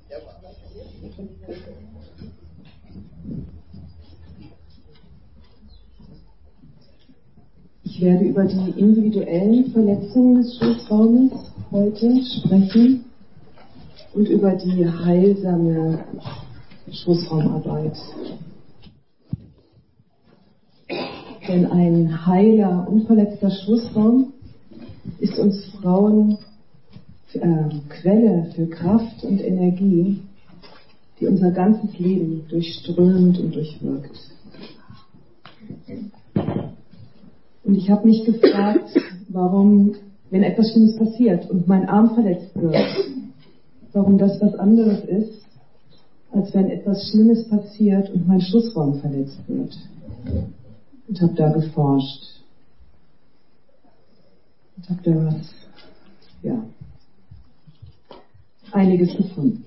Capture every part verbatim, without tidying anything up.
Ich werde über die individuellen Verletzungen des Schoßraumes heute sprechen und über die heilsame Schoßraumarbeit. Denn ein heiler, unverletzter Schoßraum ist uns Frauen äh, Quelle für Kraft und Energie, die unser ganzes Leben durchströmt und durchwirkt. Und ich habe mich gefragt, warum, wenn etwas Schlimmes passiert und mein Arm verletzt wird, warum das was anderes ist, als wenn etwas Schlimmes passiert und mein Schoßraum verletzt wird. Und habe da geforscht. Und habe da was, ja, einiges gefunden.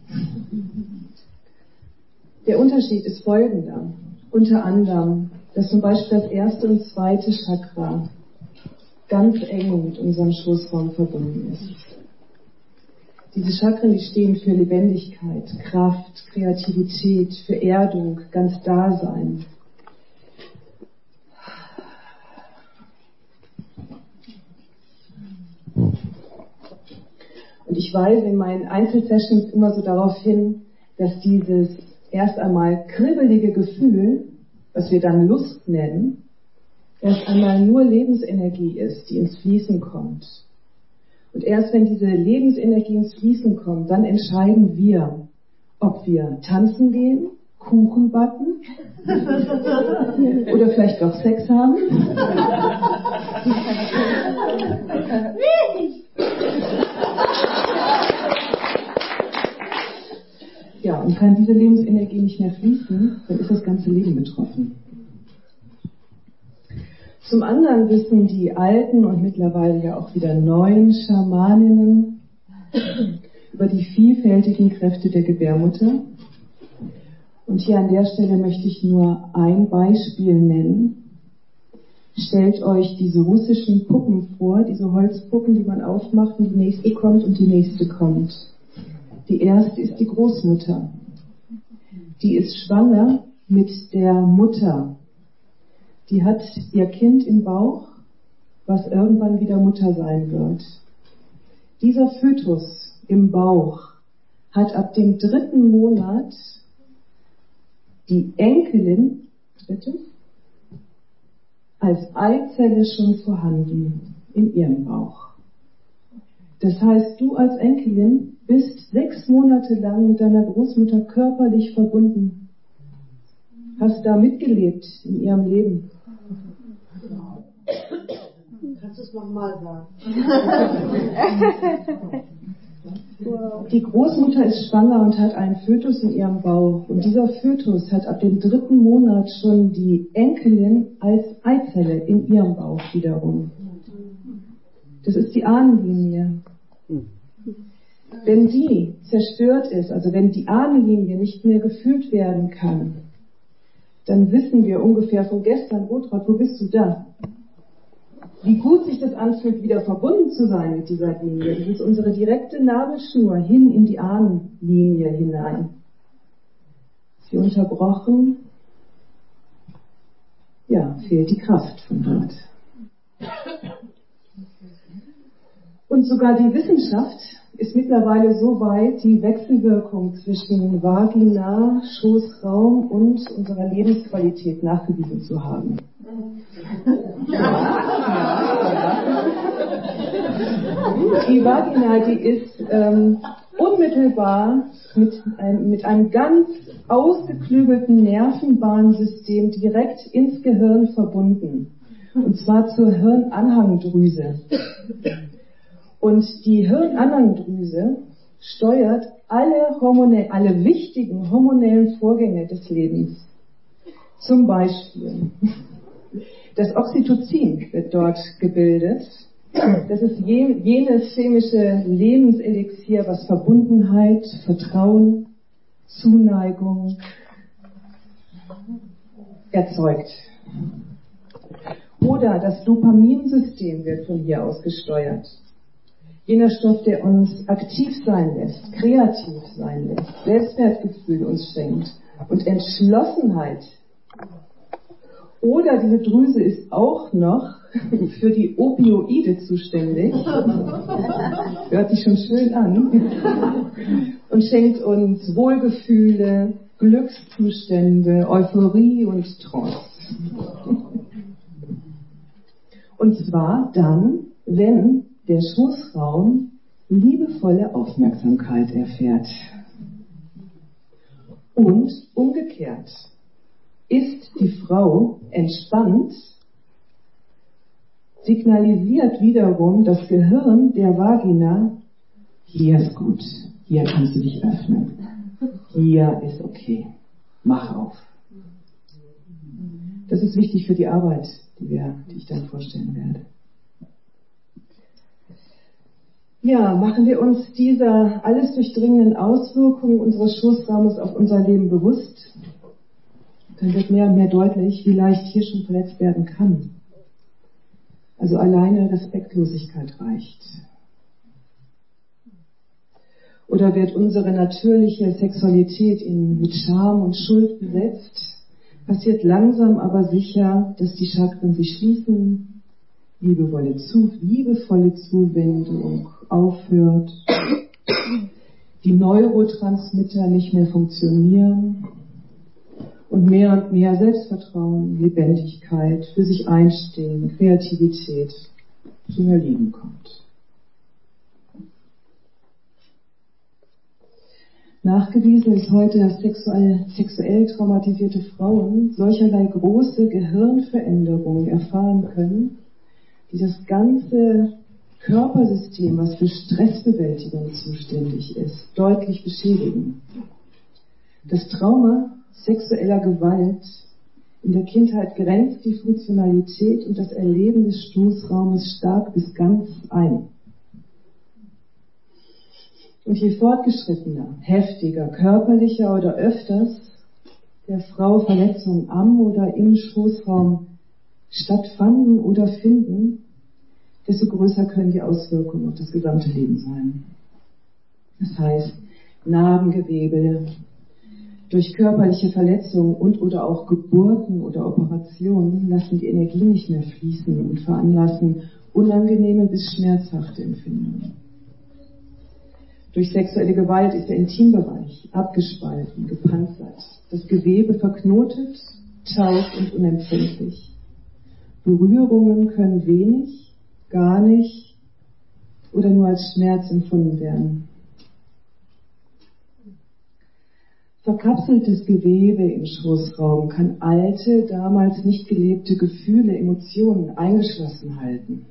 Der Unterschied ist folgender. Unter anderem, dass zum Beispiel das erste und zweite Chakra ganz eng mit unserem Schoßraum verbunden ist. Diese Chakren, die stehen für Lebendigkeit, Kraft, Kreativität, für Erdung, ganz Dasein. Und ich weise in meinen Einzelsessions immer so darauf hin, dass dieses erst einmal kribbelige Gefühl, was wir dann Lust nennen, erst einmal nur Lebensenergie ist, die ins Fließen kommt. Und erst wenn diese Lebensenergie ins Fließen kommt, dann entscheiden wir, ob wir tanzen gehen, Kuchen backen oder vielleicht doch Sex haben. Ja, und kann diese Lebensenergie nicht mehr fließen, dann ist das ganze Leben betroffen. Zum anderen wissen die alten und mittlerweile ja auch wieder neuen Schamaninnen über die vielfältigen Kräfte der Gebärmutter. Und hier an der Stelle möchte ich nur ein Beispiel nennen. Stellt euch diese russischen Puppen vor, diese Holzpuppen, die man aufmacht und die nächste kommt und die nächste kommt. Die erste ist die Großmutter. Die ist schwanger mit der Mutter. Die hat ihr Kind im Bauch, was irgendwann wieder Mutter sein wird. Dieser Fötus im Bauch hat ab dem dritten Monat die Enkelin, bitte, als Eizelle schon vorhanden in ihrem Bauch. Das heißt, du als Enkelin bist sechs Monate lang mit deiner Großmutter körperlich verbunden. Hast da mitgelebt in ihrem Leben. Kannst du es nochmal sagen? Die Großmutter ist schwanger und hat einen Fötus in ihrem Bauch. Und dieser Fötus hat ab dem dritten Monat schon die Enkelin als Eizelle in ihrem Bauch wiederum. Das ist die Ahnenlinie. Wenn die zerstört ist, also wenn die Ahnenlinie nicht mehr gefühlt werden kann, dann wissen wir ungefähr von gestern, Rotraud, wo bist du da? Wie gut sich das anfühlt, wieder verbunden zu sein mit dieser Linie. Das ist unsere direkte Nabelschnur hin in die Ahnenlinie hinein. Ist sie unterbrochen? Ja, fehlt die Kraft von dort. Und sogar die Wissenschaft ist mittlerweile so weit, die Wechselwirkung zwischen Vagina, Schoßraum und unserer Lebensqualität nachgewiesen zu haben. Ja, ja, ja. Die Vagina, die ist ähm, unmittelbar mit einem, mit einem ganz ausgeklügelten Nervenbahnsystem direkt ins Gehirn verbunden. Und zwar zur Hirnanhangdrüse. Und die Hirnanhangdrüse steuert alle, hormonell, alle wichtigen hormonellen Vorgänge des Lebens. Zum Beispiel das Oxytocin wird dort gebildet. Das ist jenes chemische Lebenselixier, was Verbundenheit, Vertrauen, Zuneigung erzeugt. Oder das Dopaminsystem wird von hier aus gesteuert. Jener Stoff, der uns aktiv sein lässt, kreativ sein lässt, Selbstwertgefühl uns schenkt und Entschlossenheit. Oder diese Drüse ist auch noch für die Opioide zuständig. Hört sich schon schön an. Und schenkt uns Wohlgefühle, Glückszustände, Euphorie und Trance. Und zwar dann, wenn der Schoßraum liebevolle Aufmerksamkeit erfährt. Und umgekehrt. Ist die Frau entspannt, signalisiert wiederum das Gehirn der Vagina, hier ist gut, hier kannst du dich öffnen, hier ist okay, mach auf. Das ist wichtig für die Arbeit, die, wir, die ich dann vorstellen werde. Ja, machen wir uns dieser alles durchdringenden Auswirkungen unseres Schoßraumes auf unser Leben bewusst, dann wird mehr und mehr deutlich, wie leicht hier schon verletzt werden kann. Also alleine Respektlosigkeit reicht. Oder wird unsere natürliche Sexualität in, mit Scham und Schuld besetzt, passiert langsam aber sicher, dass die Chakren sich schließen, liebevolle, Zu, liebevolle Zuwendung aufhört, die Neurotransmitter nicht mehr funktionieren, und mehr und mehr Selbstvertrauen, Lebendigkeit, für sich einstehen, Kreativität zum Erliegen kommt. Nachgewiesen ist heute, dass sexuell, sexuell traumatisierte Frauen solcherlei große Gehirnveränderungen erfahren können, die das ganze Körpersystem, was für Stressbewältigung zuständig ist, deutlich beschädigen. Das Trauma sexueller Gewalt in der Kindheit grenzt die Funktionalität und das Erleben des Stoßraumes stark bis ganz ein. Und je fortgeschrittener, heftiger, körperlicher oder öfters der Frau Verletzungen am oder im Schoßraum stattfanden oder finden, desto größer können die Auswirkungen auf das gesamte Leben sein. Das heißt, Narbengewebe, durch körperliche Verletzungen und oder auch Geburten oder Operationen lassen die Energie nicht mehr fließen und veranlassen unangenehme bis schmerzhafte Empfindungen. Durch sexuelle Gewalt ist der Intimbereich abgespalten, gepanzert, das Gewebe verknotet, taub und unempfindlich. Berührungen können wenig, gar nicht oder nur als Schmerz empfunden werden. Verkapseltes Gewebe im Schoßraum kann alte, damals nicht gelebte Gefühle, Emotionen eingeschlossen halten.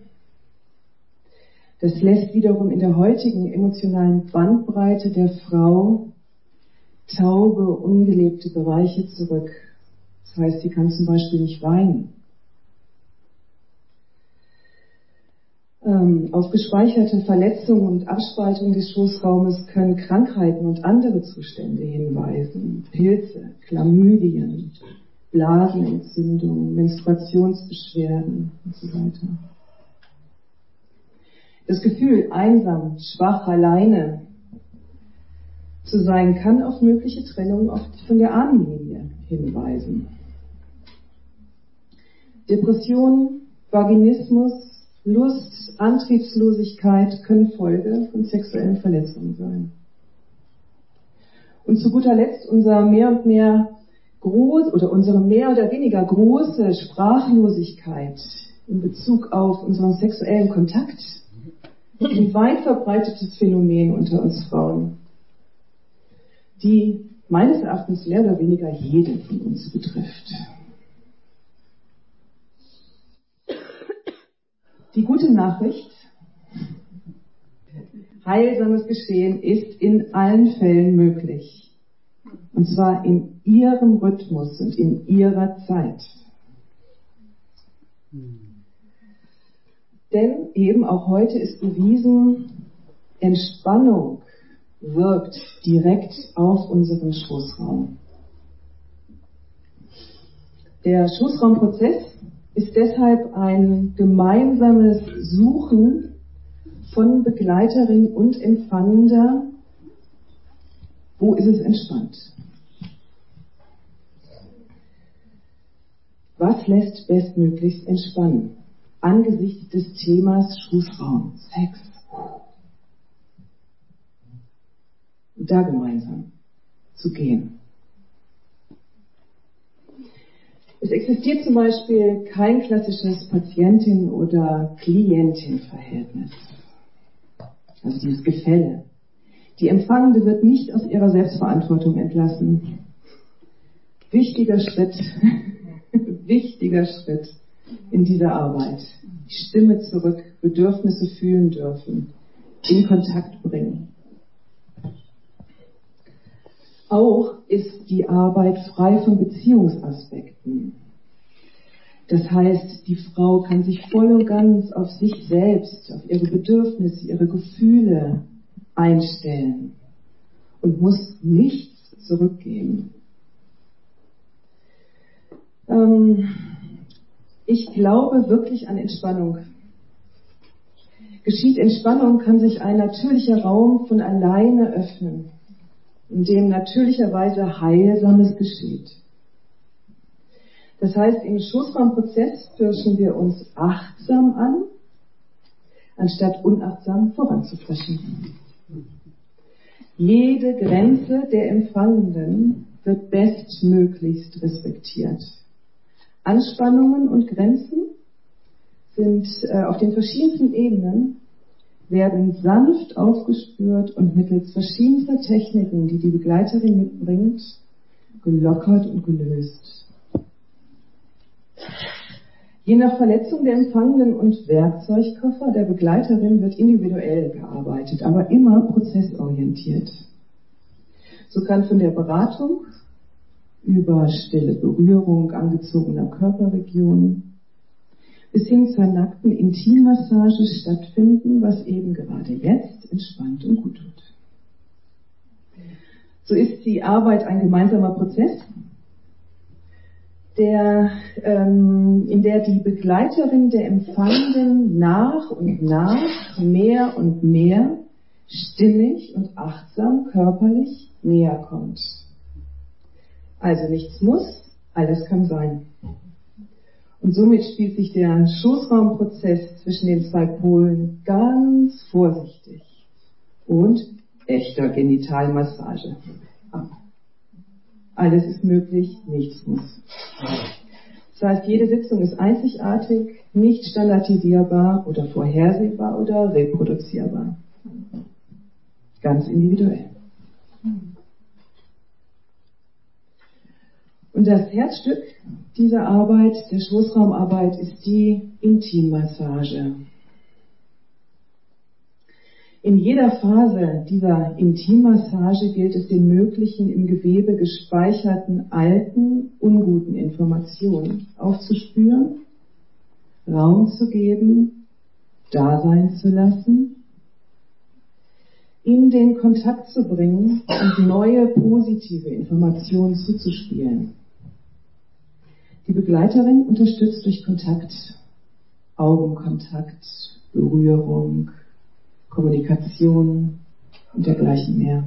Das lässt wiederum in der heutigen emotionalen Bandbreite der Frau taube, ungelebte Bereiche zurück. Das heißt, sie kann zum Beispiel nicht weinen. Ähm, auf gespeicherte Verletzungen und Abspaltung des Schoßraumes können Krankheiten und andere Zustände hinweisen. Pilze, Chlamydien, Blasenentzündungen, Menstruationsbeschwerden und so weiter. Das Gefühl, einsam, schwach, alleine zu sein, kann auf mögliche Trennung von der Ahnenlinie hinweisen. Depression, Vaginismus, Lust, Antriebslosigkeit können Folge von sexuellen Verletzungen sein. Und zu guter Letzt unser mehr und mehr groß oder unsere mehr oder weniger große Sprachlosigkeit in Bezug auf unseren sexuellen Kontakt. Ein weit verbreitetes Phänomen unter uns Frauen, die meines Erachtens mehr oder weniger jede von uns betrifft. Die gute Nachricht: Heilsames Geschehen ist in allen Fällen möglich. Und zwar in ihrem Rhythmus und in ihrer Zeit. Denn eben auch heute ist bewiesen, Entspannung wirkt direkt auf unseren Schoßraum. Der Schoßraumprozess ist deshalb ein gemeinsames Suchen von Begleiterin und Empfangender, wo ist es entspannt? Was lässt bestmöglichst entspannen? Angesichts des Themas Schoßraum, Sex. Und da gemeinsam zu gehen. Es existiert zum Beispiel kein klassisches Patientin- oder Klientin-Verhältnis. Also dieses Gefälle. Die Empfangende wird nicht aus ihrer Selbstverantwortung entlassen. Wichtiger Schritt, wichtiger Schritt in dieser Arbeit. Die Stimme zurück, Bedürfnisse fühlen dürfen, in Kontakt bringen. Auch ist die Arbeit frei von Beziehungsaspekten. Das heißt, die Frau kann sich voll und ganz auf sich selbst, auf ihre Bedürfnisse, ihre Gefühle einstellen und muss nichts zurückgeben. Ähm, ich glaube wirklich an Entspannung. Geschieht Entspannung, kann sich ein natürlicher Raum von alleine öffnen, in dem natürlicherweise Heilsames geschieht. Das heißt, im Schoßraumprozess pirschen wir uns achtsam an, anstatt unachtsam voranzupreschen. Jede Grenze der Empfangenden wird bestmöglichst respektiert. Anspannungen und Grenzen sind äh, auf den verschiedensten Ebenen werden sanft aufgespürt und mittels verschiedenster Techniken, die die Begleiterin mitbringt, gelockert und gelöst. Je nach Verletzung der Empfangenden und Werkzeugkoffer der Begleiterin wird individuell gearbeitet, aber immer prozessorientiert. So kann von der Beratung über stille Berührung angezogener Körperregionen bis hin zur nackten Intimmassage stattfinden, was eben gerade jetzt entspannt und gut tut. So ist die Arbeit ein gemeinsamer Prozess, der, ähm, in der die Begleiterin der Empfangenden nach und nach mehr und mehr stimmig und achtsam körperlich näher kommt. Also nichts muss, alles kann sein. Und somit spielt sich der Schoßraumprozess zwischen den zwei Polen ganz vorsichtig und echter Genitalmassage ab. Alles ist möglich, nichts muss. Das heißt, jede Sitzung ist einzigartig, nicht standardisierbar oder vorhersehbar oder reproduzierbar. Ganz individuell. Und das Herzstück dieser Arbeit, der Schoßraumarbeit, ist die Intimmassage. In jeder Phase dieser Intimmassage gilt es, den möglichen im Gewebe gespeicherten alten, unguten Informationen aufzuspüren, Raum zu geben, da sein zu lassen, in den Kontakt zu bringen und neue positive Informationen zuzuspielen. Die Begleiterin unterstützt durch Kontakt, Augenkontakt, Berührung, Kommunikation und dergleichen mehr.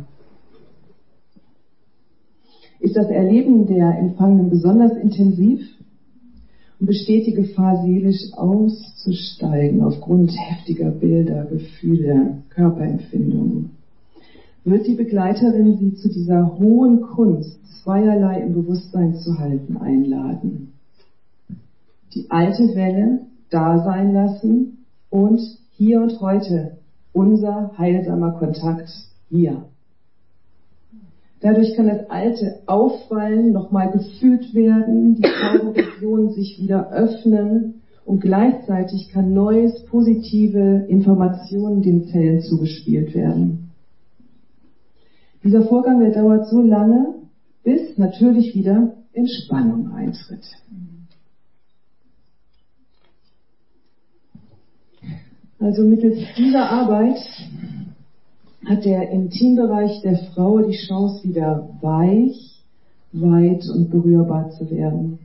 Ist das Erleben der Empfangenen besonders intensiv und besteht die Gefahr, seelisch auszusteigen aufgrund heftiger Bilder, Gefühle, Körperempfindungen, wird die Begleiterin sie zu dieser hohen Kunst, zweierlei im Bewusstsein zu halten, einladen. Die alte Welle da sein lassen und hier und heute unser heilsamer Kontakt hier. Dadurch kann das Alte auffallen, nochmal gefühlt werden, die Körperregionen sich wieder öffnen und gleichzeitig kann neues, positive Informationen den Zellen zugespielt werden. Dieser Vorgang, der dauert so lange, bis natürlich wieder Entspannung eintritt. Also mittels dieser Arbeit hat der Intimbereich der Frau die Chance, wieder weich, weit und berührbar zu werden.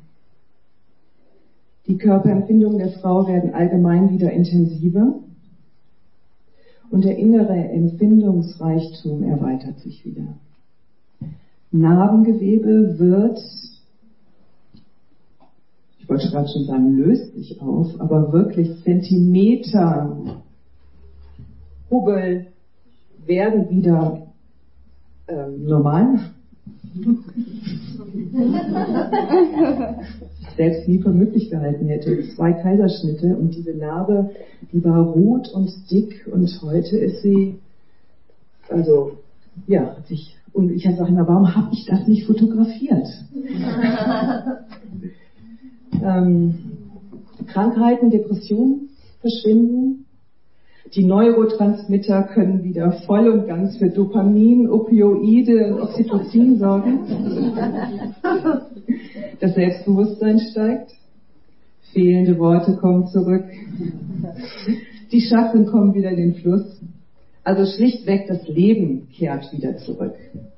Die Körperempfindungen der Frau werden allgemein wieder intensiver und der innere Empfindungsreichtum erweitert sich wieder. Narbengewebe wird, ich wollte gerade schon sagen, löst sich auf, aber wirklich Zentimeter Hubbel werden wieder ähm, normal. Selbst nie für möglich gehalten hätte. Zwei Kaiserschnitte und diese Narbe, die war rot und dick und heute ist sie, also, ja, hat sich, und ich sage immer, warum habe ich das nicht fotografiert? ähm, Krankheiten, Depressionen verschwinden. Die Neurotransmitter können wieder voll und ganz für Dopamin, Opioide und Oxytocin sorgen. Das Selbstbewusstsein steigt. Fehlende Worte kommen zurück. Die Chakren kommen wieder in den Fluss. Also schlichtweg, das Leben kehrt wieder zurück.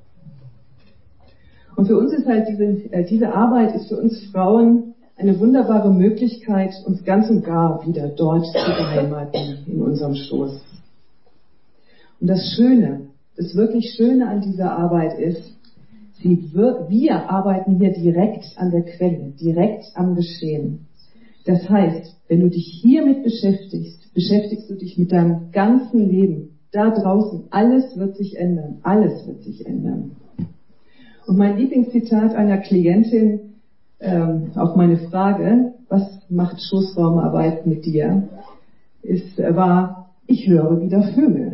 Und für uns ist halt diese, äh, diese Arbeit ist für uns Frauen eine wunderbare Möglichkeit, uns ganz und gar wieder dort zu beheimaten, in unserem Schoß. Und das Schöne, das wirklich Schöne an dieser Arbeit ist, sie wir, wir arbeiten hier direkt an der Quelle, direkt am Geschehen. Das heißt, wenn du dich hiermit beschäftigst, beschäftigst du dich mit deinem ganzen Leben. Da draußen, alles wird sich ändern, alles wird sich ändern. Und mein Lieblingszitat einer Klientin, Ähm, auf meine Frage, was macht Schoßraumarbeit mit dir, ist, war, ich höre wieder Vögel.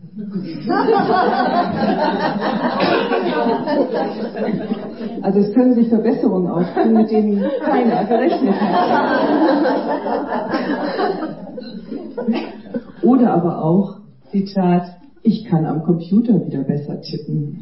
Also es können sich Verbesserungen auftun, mit denen keiner gerechnet hat. Oder aber auch, Zitat, ich kann am Computer wieder besser tippen.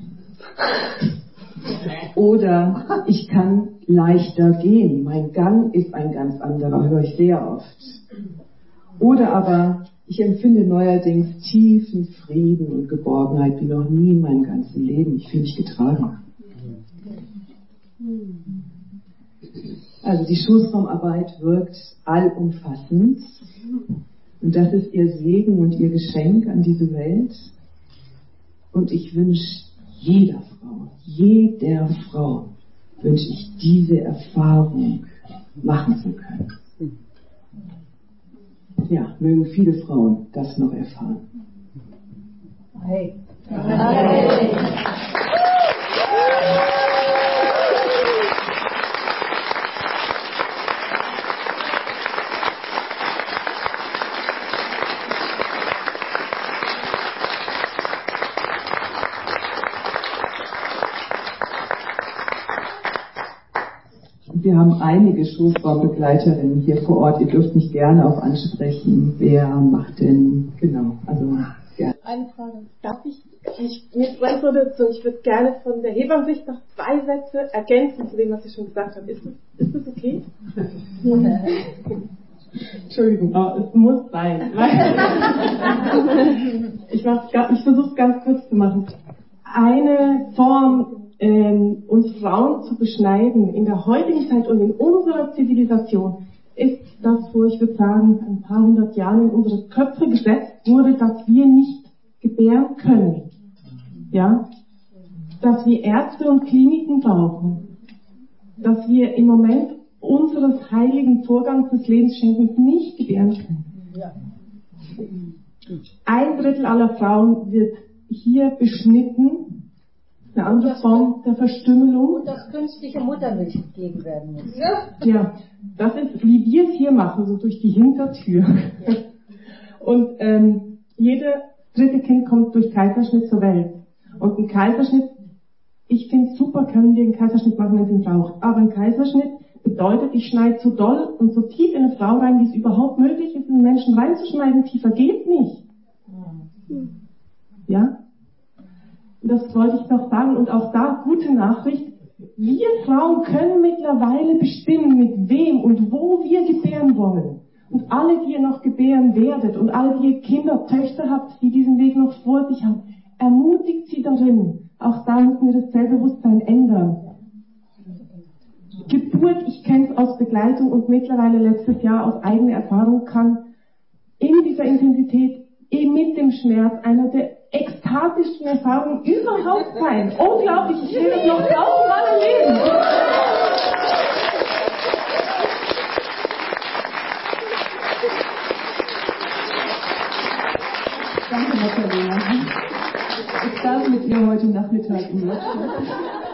Oder ich kann leichter gehen. Mein Gang ist ein ganz anderer, höre ich sehr oft. Oder aber ich empfinde neuerdings tiefen Frieden und Geborgenheit wie noch nie in meinem ganzen Leben. Ich fühle mich getragen. Also die Schoßraumarbeit wirkt allumfassend. Und das ist ihr Segen und ihr Geschenk an diese Welt. Und ich wünsche jeder Frau, jeder Frau wünsche ich diese Erfahrung machen zu können. Ja, mögen viele Frauen das noch erfahren. Hey. Hey. Wir haben einige Schoßraumbegleiterinnen hier vor Ort. Ihr dürft mich gerne auch ansprechen. Wer macht denn, genau, also gerne. Eine Frage. Darf ich, ich mir brennt so dazu, ich würde gerne von der Hebammensicht noch zwei Sätze ergänzen zu dem, was Sie schon gesagt haben. Ist das, ist das okay? Entschuldigung, aber es muss sein. ich ich versuche es ganz kurz zu machen. Eine Form, ähm, uns Frauen zu beschneiden in der heutigen Zeit und in unserer Zivilisation, ist das, wo ich würde sagen, ein paar hundert Jahren in unsere Köpfe gesetzt wurde, dass wir nicht gebären können. Ja? Dass wir Ärzte und Kliniken brauchen. Dass wir im Moment unseres heiligen Vorgangs des Lebensschenkens nicht gebären können. Ein Drittel aller Frauen wird hier beschnitten. Eine andere Form der Verstümmelung. Und dass künstliche Muttermilch gegeben werden muss. Ja, das ist, wie wir es hier machen, so durch die Hintertür. Und ähm, jedes dritte Kind kommt durch Kaiserschnitt zur Welt. Und ein Kaiserschnitt, ich finde es super, können wir einen Kaiserschnitt machen, wenn es ihn braucht. Aber ein Kaiserschnitt bedeutet, ich schneide so doll und so tief in eine Frau rein, wie es überhaupt möglich ist, einen Menschen reinzuschneiden. Tiefer geht nicht. Ja? Das wollte ich noch sagen. Und auch da, gute Nachricht, wir Frauen können mittlerweile bestimmen, mit wem und wo wir gebären wollen. Und alle, die ihr noch gebären werdet und alle, die ihr Kinder, Töchter habt, die diesen Weg noch vor sich haben, ermutigt sie darin. Auch da müssen wir das Selbstbewusstsein ändern. Geburt, ich kenne es aus Begleitung und mittlerweile letztes Jahr aus eigener Erfahrung, kann in dieser Intensität mit dem Schmerz einer der ekstatischsten Erfahrungen überhaupt sein. Unglaublich, ich will das noch tausendmal erleben. Danke, Magdalena. Ich darf mit ihr heute Nachmittag im Workshop.